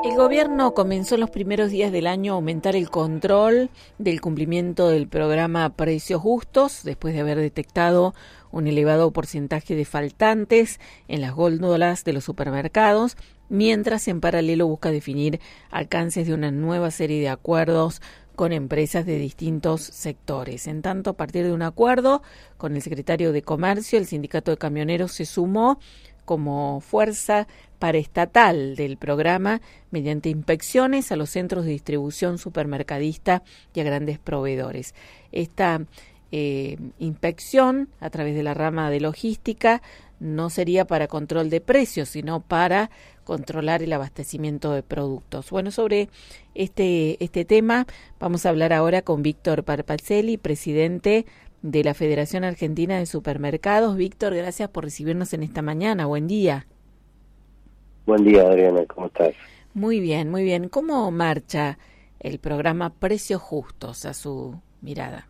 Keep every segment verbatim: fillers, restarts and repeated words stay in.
El gobierno comenzó en los primeros días del año a aumentar el control del cumplimiento del programa Precios Justos, después de haber detectado un elevado porcentaje de faltantes en las góndolas de los supermercados, mientras en paralelo busca definir alcances de una nueva serie de acuerdos con empresas de distintos sectores. En tanto, a partir de un acuerdo con el secretario de Comercio, el Sindicato de Camioneros se sumó como fuerza paraestatal del programa mediante inspecciones a los centros de distribución supermercadista y a grandes proveedores. Esta eh, inspección a través de la rama de logística no sería para control de precios, sino para controlar el abastecimiento de productos. Bueno, sobre este, este tema vamos a hablar ahora con Víctor Parpacelli, presidente de la Federación Argentina de Supermercados. Víctor, gracias por recibirnos en esta mañana. Buen día. Buen día, Adriana. ¿Cómo estás? Muy bien, muy bien. ¿Cómo marcha el programa Precios Justos a su mirada?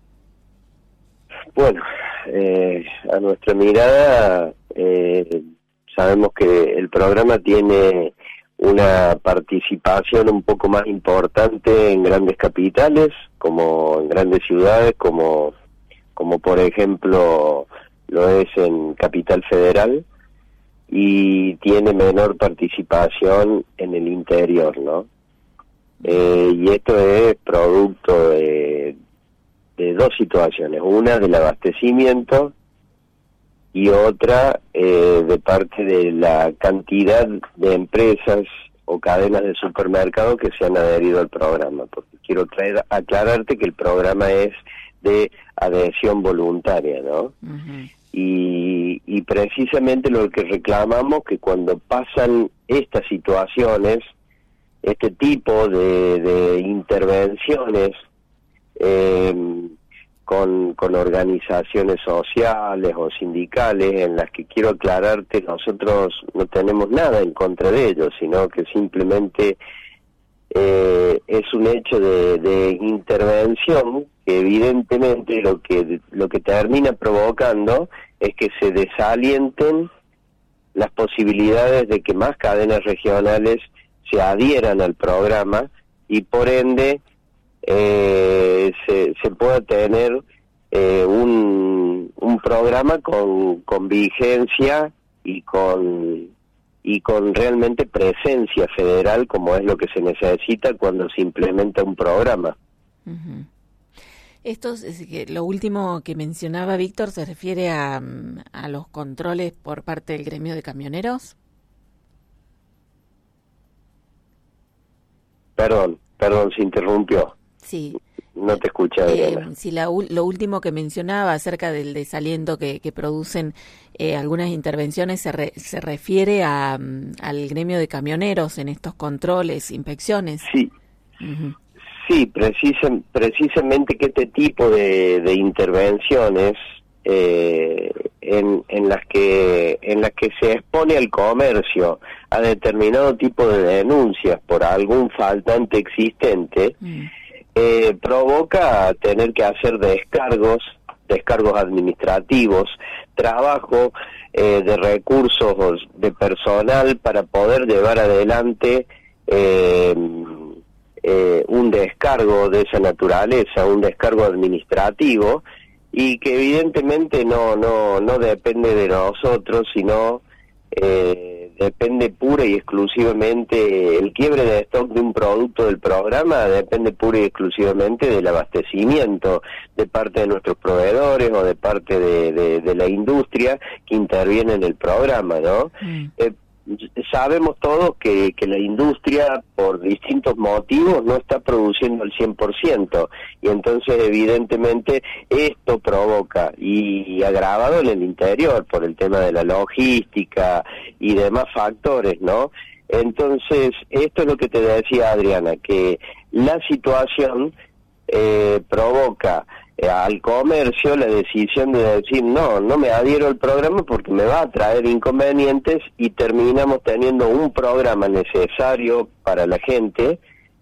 Bueno, eh, a nuestra mirada eh, sabemos que el programa tiene una participación un poco más importante en grandes capitales, como en grandes ciudades, como como por ejemplo lo es en Capital Federal, y tiene menor participación en el interior, ¿no? Eh, y esto es producto de, de dos situaciones, una del abastecimiento y otra eh, de parte de la cantidad de empresas o cadenas de supermercados que se han adherido al programa, porque quiero traer, aclararte que el programa es de adhesión voluntaria, ¿no? Uh-huh. Y, y precisamente lo que reclamamos que cuando pasan estas situaciones, este tipo de, de intervenciones eh, con, con organizaciones sociales o sindicales, en las que quiero aclararte, nosotros no tenemos nada en contra de ellos, sino que simplemente eh, es un hecho de, de intervención que evidentemente lo que lo que termina provocando es que se desalienten las posibilidades de que más cadenas regionales se adhieran al programa y por ende eh, se, se pueda tener eh, un, un programa con, con vigencia y con y con realmente presencia federal, como es lo que se necesita cuando se implementa un programa. Uh-huh. Esto es que lo último que mencionaba Víctor se refiere a, a los controles por parte del gremio de camioneros. Perdón, perdón, se interrumpió. Sí. No te escuché, Adriana. Eh, sí, la, lo último que mencionaba acerca del desaliento que, que producen eh, algunas intervenciones se, re, se refiere a, um, al gremio de camioneros en estos controles, inspecciones. Sí. Uh-huh. Sí, precisa, precisamente que este tipo de, de intervenciones eh, en, en las que en las que se expone al comercio a determinado tipo de denuncias por algún faltante existente, mm. eh, provoca tener que hacer descargos, descargos administrativos, trabajo eh, de recursos de personal para poder llevar adelante eh, Eh, un descargo de esa naturaleza, un descargo administrativo, y que evidentemente no no no depende de nosotros, sino eh, depende pura y exclusivamente, el quiebre de stock de un producto del programa depende pura y exclusivamente del abastecimiento de parte de nuestros proveedores o de parte de, de, de la industria que interviene en el programa, ¿no? Mm. Eh, Sabemos todos que, que la industria, por distintos motivos, no está produciendo el cien por ciento, y entonces evidentemente esto provoca, y, y agravado en el interior por el tema de la logística y demás factores, ¿no? Entonces, esto es lo que te decía, Adriana, que la situación eh, provoca al comercio la decisión de decir no, no me adhiero al programa porque me va a traer inconvenientes, y terminamos teniendo un programa necesario para la gente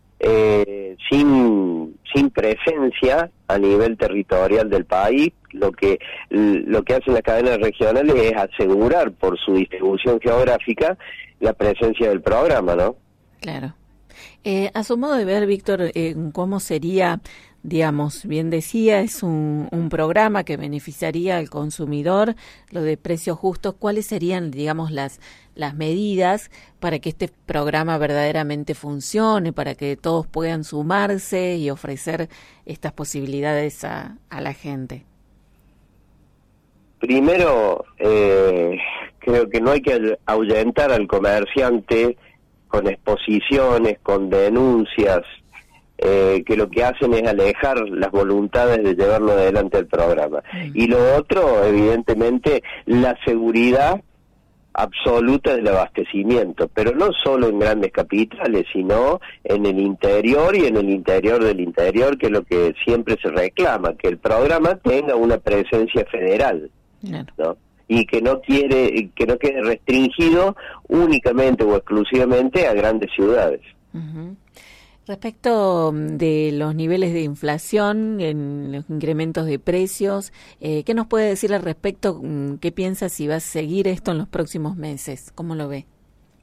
eh, sin sin presencia a nivel territorial del país. Lo que lo que hacen las cadenas regionales es asegurar por su distribución geográfica la presencia del programa, ¿no? Claro. Eh, a su modo de ver, Víctor, eh, ¿cómo sería, digamos, bien decía, es un, un programa que beneficiaría al consumidor, lo de precios justos? ¿Cuáles serían, digamos, las, las medidas para que este programa verdaderamente funcione, para que todos puedan sumarse y ofrecer estas posibilidades a, a la gente? Primero, eh, creo que no hay que ahuyentar al comerciante con exposiciones, con denuncias, eh, que lo que hacen es alejar las voluntades de llevarlo adelante el programa. Mm. Y lo otro, evidentemente, la seguridad absoluta del abastecimiento, pero no solo en grandes capitales, sino en el interior y en el interior del interior, que es lo que siempre se reclama, que el programa tenga una presencia federal, ¿no? Y que no quiere, que no quede restringido únicamente o exclusivamente a grandes ciudades. Uh-huh. Respecto de los niveles de inflación, en los incrementos de precios, eh, ¿qué nos puede decir al respecto? ¿Qué piensa si va a seguir esto en los próximos meses? ¿Cómo lo ve?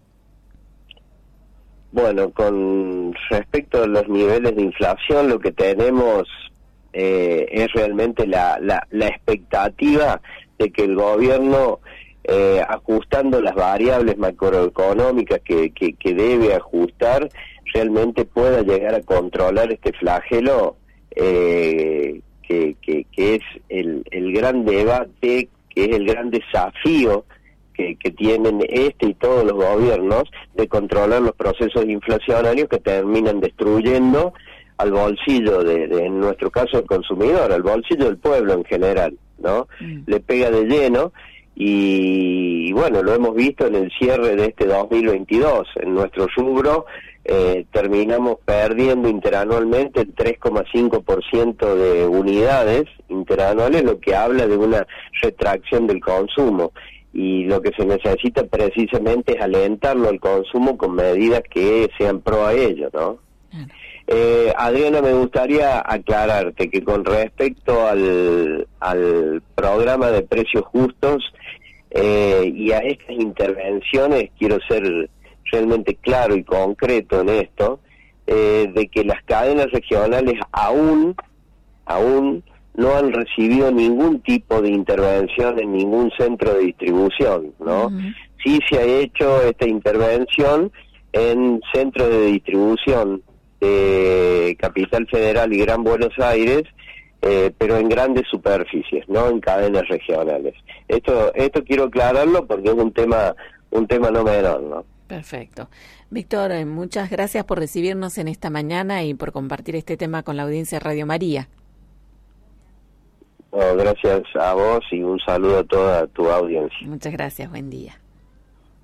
Bueno, con respecto a los niveles de inflación, lo que tenemos eh, es realmente la, la, la expectativa de que el gobierno, eh, ajustando las variables macroeconómicas que, que, que debe ajustar, realmente pueda llegar a controlar este flagelo, eh, que, que, que es el, el gran debate, que es el gran desafío que, que tienen este y todos los gobiernos, de controlar los procesos inflacionarios que terminan destruyendo al bolsillo, de, de en nuestro caso, el consumidor, al bolsillo del pueblo en general, ¿no? Mm. Le pega de lleno y, y bueno, lo hemos visto en el cierre de este dos mil veintidós. En nuestro rubro eh, terminamos perdiendo interanualmente el tres coma cinco por ciento de unidades interanuales, lo que habla de una retracción del consumo. Y lo que se necesita precisamente es alentarlo al consumo con medidas que sean pro a ello, ¿no? Mm. Eh, Adriana, me gustaría aclararte que con respecto al, al programa de precios justos eh, y a estas intervenciones, quiero ser realmente claro y concreto en esto, eh, de que las cadenas regionales aún, aún no han recibido ningún tipo de intervención en ningún centro de distribución, ¿no? Uh-huh. Sí se ha hecho esta intervención en centros de distribución de Capital Federal y Gran Buenos Aires, eh, pero en grandes superficies, no en cadenas regionales. Esto esto quiero aclararlo porque es un tema un tema no menor, ¿no? Perfecto. Víctor, muchas gracias por recibirnos en esta mañana y por compartir este tema con la audiencia de Radio María. Oh, gracias a vos y un saludo a toda tu audiencia. Muchas gracias, buen día.